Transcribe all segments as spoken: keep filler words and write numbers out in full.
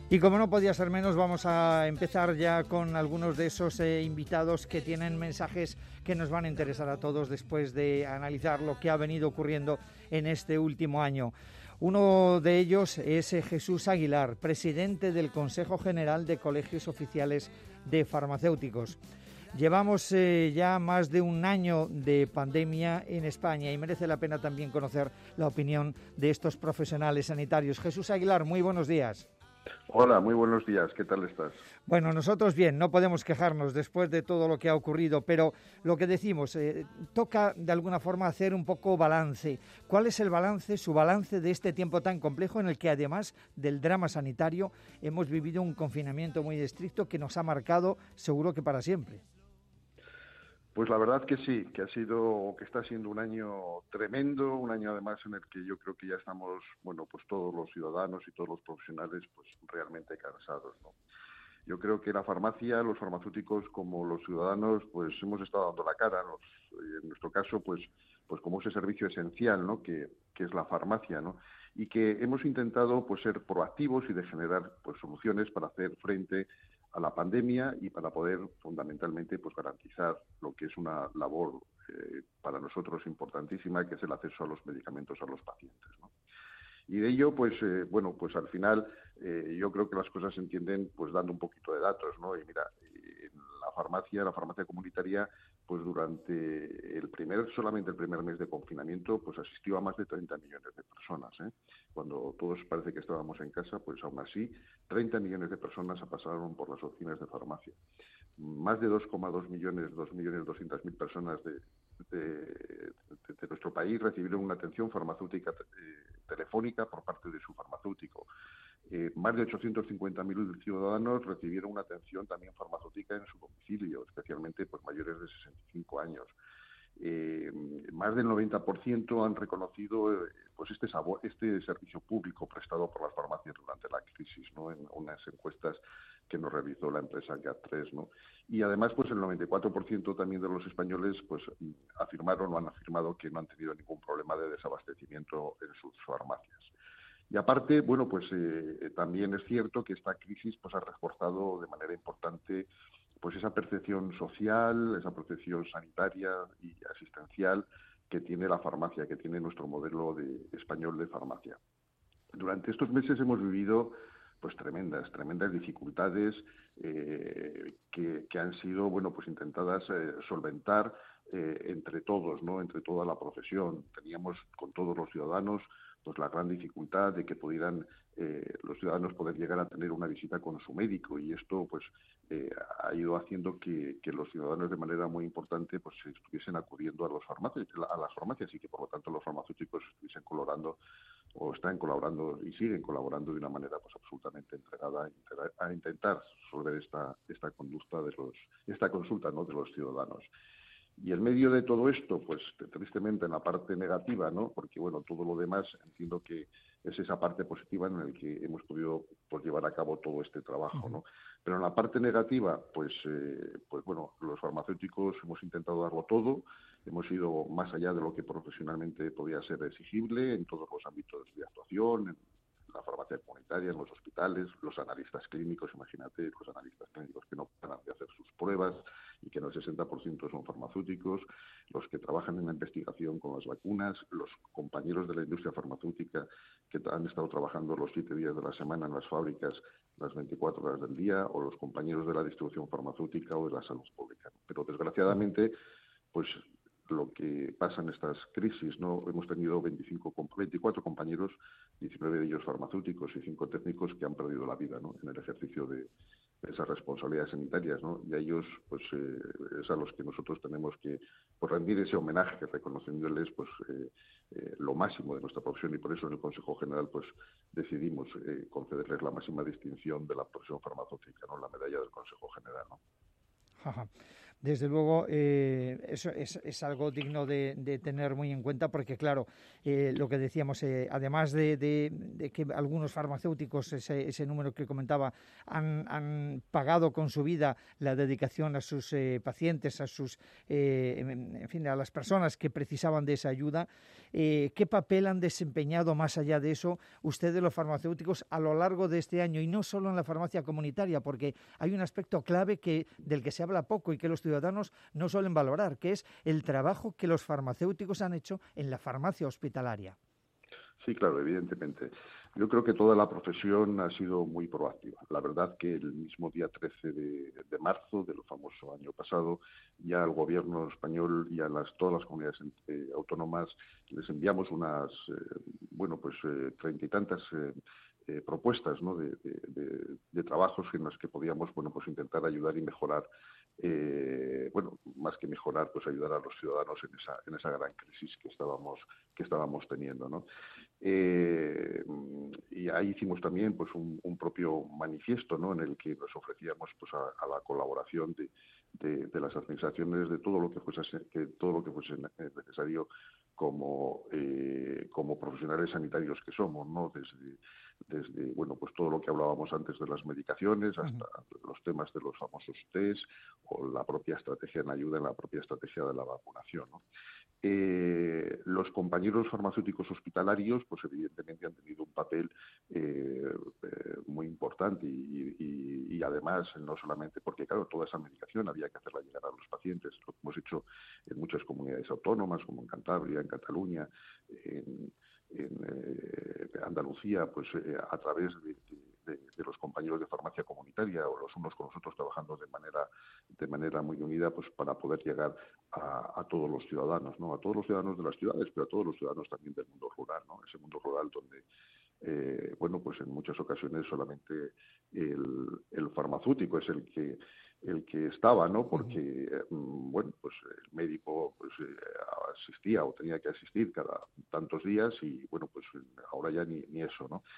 Y como no podía ser menos, vamos a empezar ya con algunos de esos eh, invitados que tienen mensajes que nos van a interesar a todos después de analizar lo que ha venido ocurriendo en este último año. Uno de ellos es eh, Jesús Aguilar, presidente del Consejo General de Colegios Oficiales de Farmacéuticos. Llevamos eh, ya más de un año de pandemia en España y merece la pena también conocer la opinión de estos profesionales sanitarios. Jesús Aguilar, muy buenos días. Hola, muy buenos días. ¿Qué tal estás? Bueno, nosotros bien, no podemos quejarnos después de todo lo que ha ocurrido, pero lo que decimos, eh, toca de alguna forma hacer un poco balance. ¿Cuál es el balance, su balance de este tiempo tan complejo en el que además del drama sanitario hemos vivido un confinamiento muy estricto que nos ha marcado seguro que para siempre? Pues la verdad que sí, que ha sido, que está siendo un año tremendo, un año además en el que yo creo que ya estamos, bueno, pues todos los ciudadanos y todos los profesionales, pues realmente cansados, ¿no? Yo creo que la farmacia, los farmacéuticos como los ciudadanos, pues hemos estado dando la cara, los, en nuestro caso, pues, pues como ese servicio esencial, ¿no? Que, que es la farmacia, ¿no? Y que hemos intentado, pues, ser proactivos y de generar, pues, soluciones para hacer frente a la pandemia y para poder fundamentalmente pues garantizar lo que es una labor eh, para nosotros importantísima, que es el acceso a los medicamentos a los pacientes, ¿no? Y de ello, pues, eh, bueno, pues al final eh, yo creo que las cosas se entienden pues dando un poquito de datos, ¿no? Y mira, en la farmacia, la farmacia comunitaria, pues durante el primer, solamente el primer mes de confinamiento, pues asistió a más de treinta millones de personas, ¿eh? Cuando todos parece que estábamos en casa, pues aún así, treinta millones de personas pasaron por las oficinas de farmacia. Más de dos coma dos millones, dos millones doscientas mil personas de, de, de, de nuestro país recibieron una atención farmacéutica eh, telefónica por parte de su farmacéutico. Eh, más de ochocientos cincuenta mil ciudadanos recibieron una atención también farmacéutica en su domicilio, especialmente pues, mayores de sesenta y cinco años. Eh, más del noventa por ciento han reconocido eh, pues este, sabor, este servicio público prestado por las farmacias durante la crisis, ¿no? En unas encuestas que nos realizó la empresa G A T tres, ¿no? Y además, pues el noventa y cuatro por ciento también de los españoles pues afirmaron o han afirmado que no han tenido ningún problema de desabastecimiento en sus farmacias. Y aparte, bueno, pues eh, también es cierto que esta crisis pues ha reforzado de manera importante pues esa percepción social, esa percepción sanitaria y asistencial que tiene la farmacia, que tiene nuestro modelo de, español de farmacia. Durante estos meses hemos vivido pues tremendas, tremendas dificultades eh, que, que han sido, bueno, pues intentadas eh, solventar eh, entre todos, ¿no? Entre toda la profesión. Teníamos con todos los ciudadanos pues la gran dificultad de que pudieran eh, los ciudadanos poder llegar a tener una visita con su médico, y esto pues eh, ha ido haciendo que, que los ciudadanos de manera muy importante pues estuviesen acudiendo a los farmacias, a las farmacias y que por lo tanto los farmacéuticos estuviesen colaborando o están colaborando y siguen colaborando de una manera pues absolutamente entregada a, a intentar resolver esta esta conducta de los esta consulta, ¿no?, de los ciudadanos. Y en medio de todo esto, pues tristemente en la parte negativa, ¿no? Porque bueno, todo lo demás entiendo que es esa parte positiva en la que hemos podido pues, llevar a cabo todo este trabajo, ¿no? Pero en la parte negativa, pues, eh, pues bueno, los farmacéuticos hemos intentado darlo todo, hemos ido más allá de lo que profesionalmente podía ser exigible en todos los ámbitos de actuación, en la farmacia comunitaria, en los hospitales, los analistas clínicos, imagínate, los analistas clínicos que no paran de hacer sus pruebas y que en el sesenta por ciento son farmacéuticos, los que trabajan en la investigación con las vacunas, los compañeros de la industria farmacéutica que han estado trabajando los siete días de la semana en las fábricas, las veinticuatro horas del día, o los compañeros de la distribución farmacéutica o de la salud pública. Pero desgraciadamente, pues lo que pasa en estas crisis, ¿no? Hemos tenido veinticinco, veinticuatro compañeros, diecinueve de ellos farmacéuticos y cinco técnicos que han perdido la vida, ¿no?, en el ejercicio de, de esas responsabilidades sanitarias, ¿no? Y a ellos, pues, eh, es a los que nosotros tenemos que pues, rendir ese homenaje, reconociéndoles, pues, eh, eh, lo máximo de nuestra profesión, y por eso en el Consejo General, pues, decidimos eh, concederles la máxima distinción de la profesión farmacéutica, ¿no?, la medalla del Consejo General, ¿no? Ajá. Desde luego, eh, eso es, es algo digno de, de tener muy en cuenta porque, claro, eh, lo que decíamos, eh, además de, de, de que algunos farmacéuticos, ese, ese número que comentaba, han, han pagado con su vida la dedicación a sus eh, pacientes, a sus, eh, en, en fin, a las personas que precisaban de esa ayuda, eh, ¿qué papel han desempeñado más allá de eso ustedes, los farmacéuticos, a lo largo de este año? Y no solo en la farmacia comunitaria, porque hay un aspecto clave que, del que se habla poco y que los ciudadanos no suelen valorar, que es el trabajo que los farmacéuticos han hecho en la farmacia hospitalaria. Sí, claro, evidentemente. Yo creo que toda la profesión ha sido muy proactiva. La verdad que el mismo día trece de, de marzo del famoso año pasado, ya al gobierno español y a las, todas las comunidades eh, autónomas les enviamos unas, eh, bueno, pues eh, treinta y tantas eh, eh, propuestas, ¿no?, de, de, de, de trabajos en los que podíamos, bueno, pues intentar ayudar y mejorar. Eh, bueno, más que mejorar, pues ayudar a los ciudadanos en esa en esa gran crisis que estábamos que estábamos teniendo, ¿no? Eh, y ahí hicimos también pues un, un propio manifiesto, ¿no?, en el que nos ofrecíamos pues a, a la colaboración de, de, de las administraciones de todo lo que fuese que todo lo que fuese necesario como eh, como profesionales sanitarios que somos, ¿no? Desde desde bueno pues todo lo que hablábamos antes de las medicaciones hasta uh-huh. los temas de los famosos test o la propia estrategia en ayuda en la propia estrategia de la vacunación, ¿no? Eh, los compañeros farmacéuticos hospitalarios, pues evidentemente han tenido un papel eh, eh, muy importante y, y, y además no solamente porque, claro, toda esa medicación había que hacerla llegar a los pacientes, lo que hemos hecho en muchas comunidades autónomas, como en Cantabria, en Cataluña, en, en eh, Andalucía, pues eh, a través de, de, de los compañeros de farmacia comunitaria o los unos con los otros trabajando de manera de manera muy unida, pues para poder llegar a, a todos los ciudadanos, ¿no? A todos los ciudadanos de las ciudades, pero a todos los ciudadanos también del mundo rural, ¿no? Ese mundo rural donde, eh, bueno, pues en muchas ocasiones solamente el, el farmacéutico es el que el que estaba, ¿no? Porque, eh, bueno, pues el médico pues eh, asistía o tenía que asistir cada tantos días y, bueno, pues ahora ya ni, ni eso, ¿no?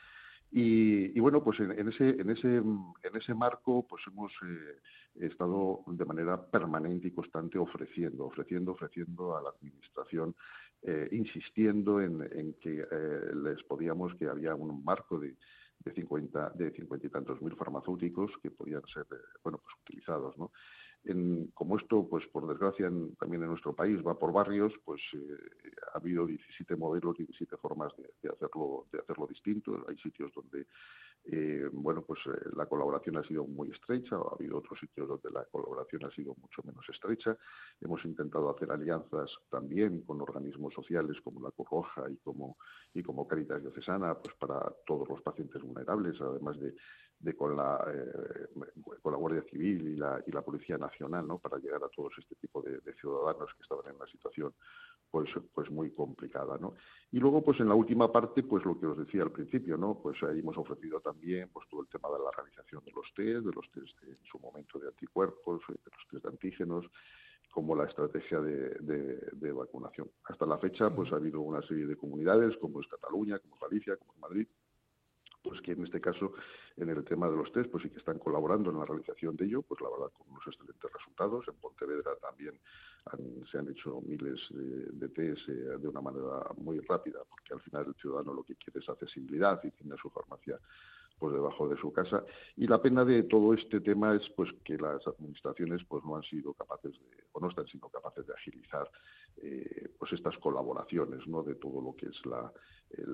Y, y bueno, pues en, en ese en ese en ese marco pues hemos eh, estado de manera permanente y constante ofreciendo, ofreciendo, ofreciendo a la administración, eh, insistiendo en, en que eh, les podíamos, que había un marco de de cincuenta de cincuenta y tantos mil farmacéuticos que podían ser eh, bueno pues utilizados, ¿no? En, como esto, pues por desgracia, en, también en nuestro país va por barrios, pues eh, ha habido diecisiete modelos, diecisiete formas de, de hacerlo, de hacerlo distinto. Hay sitios donde, eh, bueno, pues eh, la colaboración ha sido muy estrecha, ha habido otros sitios donde la colaboración ha sido mucho menos estrecha. Hemos intentado hacer alianzas también con organismos sociales como la Cruz Roja y como y como Cáritas Diocesana, pues para todos los pacientes vulnerables, además de de con la eh, con la Guardia Civil y la y la Policía Nacional, ¿no?, para llegar a todos este tipo de, de ciudadanos que estaban en una situación pues pues muy complicada, ¿no? Y luego pues en la última parte pues lo que os decía al principio, ¿no?, pues ahí hemos ofrecido también pues todo el tema de la realización de los test, de los test de, en su momento de anticuerpos, de los test de antígenos, como la estrategia de, de, de vacunación. Hasta la fecha pues ha habido una serie de comunidades como es Cataluña, como es Galicia, como es Madrid, pues que en este caso, en el tema de los test, pues sí que están colaborando en la realización de ello, pues la verdad con unos excelentes resultados. En Pontevedra también han, se han hecho miles de, de test eh, de una manera muy rápida, porque al final el ciudadano lo que quiere es accesibilidad y tiene su farmacia pues debajo de su casa. Y la pena de todo este tema es pues que las administraciones pues no han sido capaces de, o no están siendo capaces de agilizar eh, pues estas colaboraciones, ¿no?, de todo lo que es la el,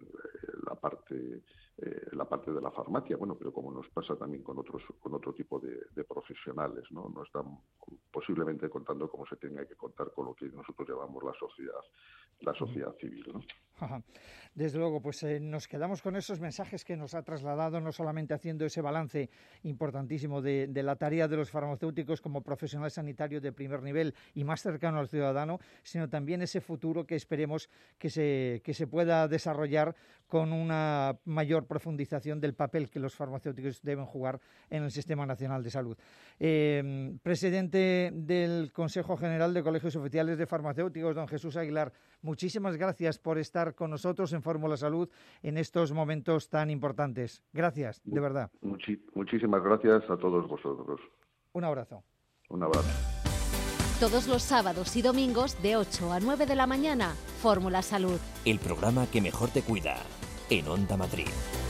la parte eh, la parte de la farmacia, bueno, pero como nos pasa también con otros con otro tipo de, de profesionales, ¿no? No están posiblemente contando como se tenga que contar con lo que nosotros llamamos la sociedad la sociedad civil, ¿no? Desde luego, pues eh, nos quedamos con esos mensajes que nos ha trasladado, no solamente haciendo ese balance importantísimo de, de la tarea de los farmacéuticos como profesional sanitario de primer nivel y más cercano al ciudadano, sino también ese futuro que esperemos que se, que se pueda desarrollar con una mayor profundización del papel que los farmacéuticos deben jugar en el Sistema Nacional de Salud. Eh, presidente del Consejo General de Colegios Oficiales de Farmacéuticos, don Jesús Aguilar, muchísimas gracias por estar con nosotros en Fórmula Salud en estos momentos tan importantes. Gracias, de verdad. Muchi- muchísimas gracias a todos vosotros. Un abrazo. Un abrazo. Todos los sábados y domingos de ocho a nueve de la mañana, Fórmula Salud. El programa que mejor te cuida, en Onda Madrid.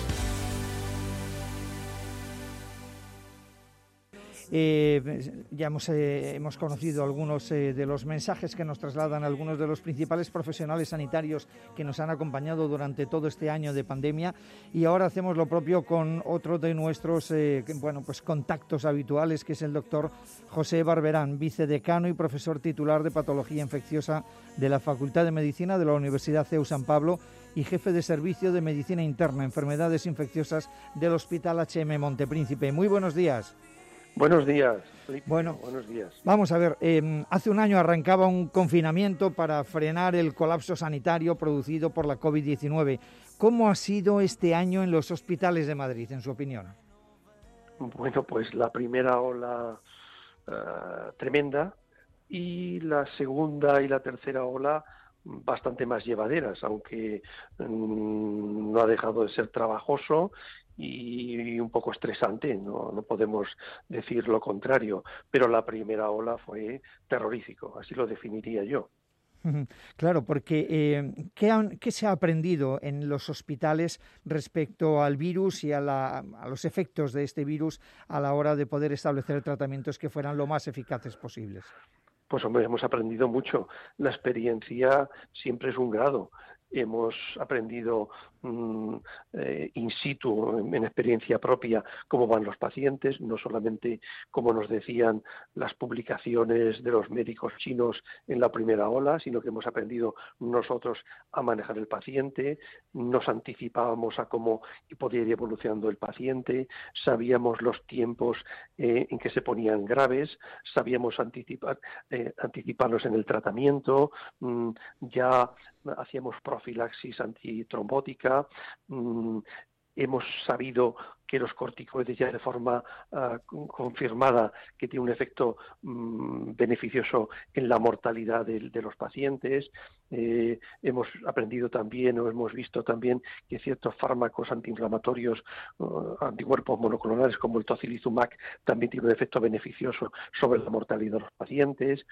Eh, ya hemos, eh, hemos conocido algunos eh, de los mensajes que nos trasladan algunos de los principales profesionales sanitarios que nos han acompañado durante todo este año de pandemia, y ahora hacemos lo propio con otro de nuestros eh, bueno, pues contactos habituales, que es el doctor José Barberán, vicedecano y profesor titular de Patología Infecciosa de la Facultad de Medicina de la Universidad C E U San Pablo y jefe de Servicio de Medicina Interna, Enfermedades Infecciosas del Hospital H M Montepríncipe. Muy buenos días. Buenos días, Felipe. Bueno, buenos días. Vamos a ver, eh, hace un año arrancaba un confinamiento para frenar el colapso sanitario producido por la covid diecinueve. ¿Cómo ha sido este año en los hospitales de Madrid, en su opinión? Bueno, pues la primera ola uh, tremenda, y la segunda y la tercera ola bastante más llevaderas, aunque um, no ha dejado de ser trabajoso y un poco estresante, no, no podemos decir lo contrario, pero la primera ola fue terrorífico, así lo definiría yo. Claro, porque eh, ¿qué, han, ¿qué se ha aprendido en los hospitales respecto al virus y a, la, a los efectos de este virus a la hora de poder establecer tratamientos que fueran lo más eficaces posibles? Pues hombre, hemos aprendido mucho. La experiencia siempre es un grado. Hemos aprendido mmm, eh, in situ, en, en experiencia propia, cómo van los pacientes, no solamente como nos decían las publicaciones de los médicos chinos en la primera ola, sino que hemos aprendido nosotros a manejar el paciente, nos anticipábamos a cómo podía ir evolucionando el paciente, sabíamos los tiempos eh, en que se ponían graves, sabíamos anticipar, eh, anticiparnos en el tratamiento, mmm, ya hacíamos profilaxis antitrombótica, mmm, hemos sabido que los corticoides ya de forma uh, confirmada que tiene un efecto um, beneficioso en la mortalidad de, de los pacientes. Eh, hemos aprendido también o hemos visto también que ciertos fármacos antiinflamatorios, uh, anticuerpos monoclonales como el tocilizumab también tiene un efecto beneficioso sobre la mortalidad de los pacientes.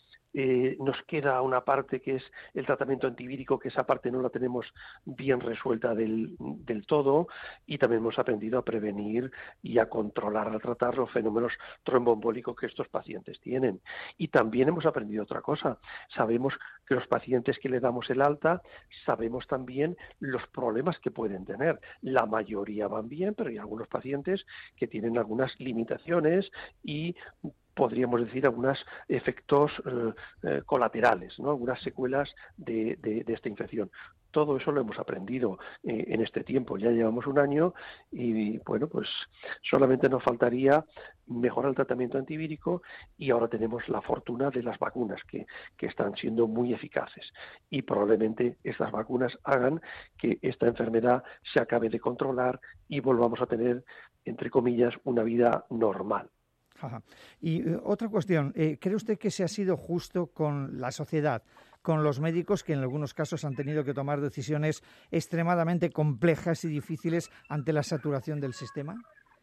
Eh, nos queda una parte que es el tratamiento antivírico, que esa parte no la tenemos bien resuelta del, del todo, y también hemos aprendido a prevenir y a controlar, a tratar los fenómenos tromboembólicos que estos pacientes tienen. Y también hemos aprendido otra cosa, sabemos que los pacientes que le damos el alta, sabemos también los problemas que pueden tener. La mayoría van bien, pero hay algunos pacientes que tienen algunas limitaciones y podríamos decir algunos efectos eh, eh, colaterales, ¿no? Algunas secuelas de, de, de esta infección. Todo eso lo hemos aprendido eh, en este tiempo. Ya llevamos un año y, bueno, pues solamente nos faltaría mejorar el tratamiento antivírico, y ahora tenemos la fortuna de las vacunas que, que están siendo muy eficaces, y probablemente estas vacunas hagan que esta enfermedad se acabe de controlar y volvamos a tener, entre comillas, una vida normal. Ajá. Y eh, otra cuestión, eh, ¿cree usted que se ha sido justo con la sociedad, con los médicos que en algunos casos han tenido que tomar decisiones extremadamente complejas y difíciles ante la saturación del sistema?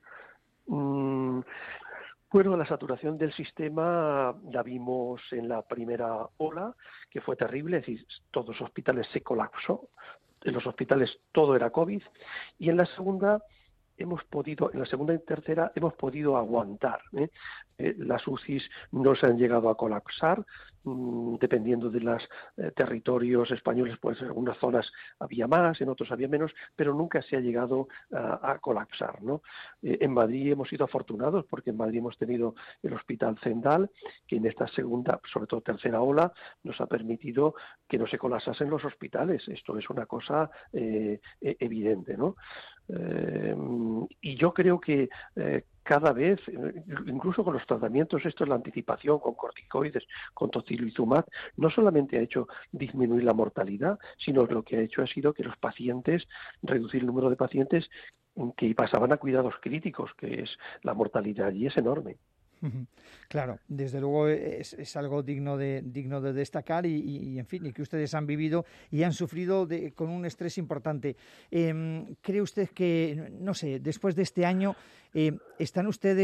Mm, bueno, la saturación del sistema la vimos en la primera ola, que fue terrible, es decir, todos los hospitales se colapsó, en los hospitales todo era COVID, y en la segunda hemos podido, en la segunda y tercera hemos podido aguantar, ¿eh? Eh, las U C Is no se han llegado a colapsar, mmm, dependiendo de los eh, territorios españoles, pues en algunas zonas había más, en otros había menos, pero nunca se ha llegado a, a colapsar, ¿no? Eh, en Madrid hemos sido afortunados porque en Madrid hemos tenido el Hospital Zendal, que en esta segunda, sobre todo tercera ola, nos ha permitido que no se colapsasen los hospitales. Esto es una cosa eh, evidente, ¿no? Eh, y yo creo que eh, cada vez, incluso con los tratamientos, esto es la anticipación con corticoides, con tocilizumab, no solamente ha hecho disminuir la mortalidad, sino que lo que ha hecho ha sido que los pacientes, reducir el número de pacientes que pasaban a cuidados críticos, que es la mortalidad allí es enorme. Claro, desde luego es, es algo digno de digno de destacar y, y, en fin, y que ustedes han vivido y han sufrido de, con un estrés importante. Eh, ¿Cree usted que, no sé, después de este año, eh, están ustedes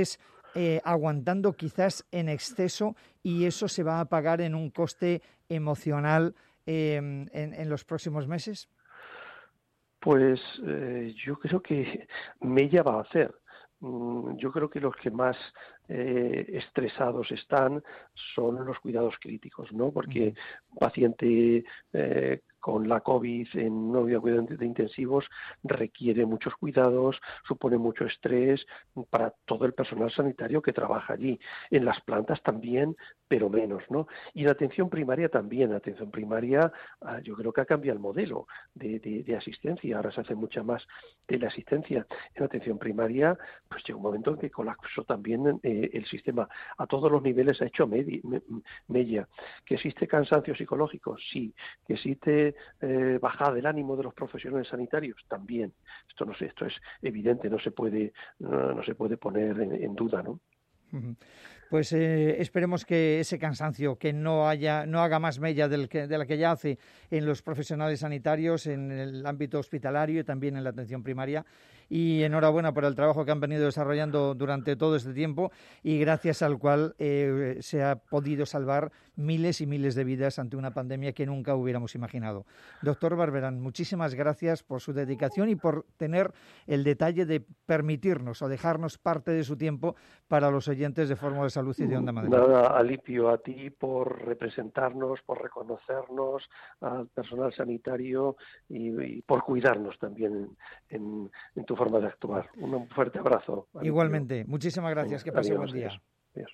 eh, aguantando quizás en exceso y eso se va a pagar en un coste emocional eh, en, en los próximos meses? Pues eh, yo creo que Mella va a hacer. Yo creo que los que más eh, estresados están son los cuidados críticos, ¿no? Porque un paciente eh, con la COVID en una unidad de cuidados intensivos requiere muchos cuidados, supone mucho estrés para todo el personal sanitario que trabaja allí. En las plantas también, pero menos, ¿no? Y en atención primaria también. En atención primaria ah, yo creo que ha cambiado el modelo de, de, de asistencia. Ahora se hace mucha más teleasistencia. En atención primaria, pues llega un momento en que colapsó también eh, el sistema. A todos los niveles ha hecho medi, me, mella. ¿Que existe cansancio psicológico? Sí. ¿Que existe eh, bajada del ánimo de los profesionales sanitarios? También. Esto no sé, esto es evidente, no se puede, no, no se puede poner en, en duda, ¿no? Uh-huh. Pues eh, esperemos que ese cansancio, que no haya, no haga más mella del que, de la que ya hace en los profesionales sanitarios, en el ámbito hospitalario y también en la atención primaria. Y enhorabuena por el trabajo que han venido desarrollando durante todo este tiempo y gracias al cual eh, se ha podido salvar miles y miles de vidas ante una pandemia que nunca hubiéramos imaginado. Doctor Barberán, muchísimas gracias por su dedicación y por tener el detalle de permitirnos o dejarnos parte de su tiempo para los oyentes de Fórmula Salud y de Onda Madrid. Nada, Alipio, a ti por representarnos, por reconocernos al personal sanitario y, y por cuidarnos también en, en tu forma de actuar. Un fuerte abrazo. Alipio. Igualmente, muchísimas gracias, que pase buen día. Adiós, adiós.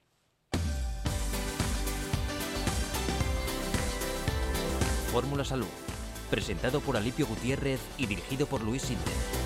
Fórmula Salud, presentado por Alipio Gutiérrez y dirigido por Luis Sinde.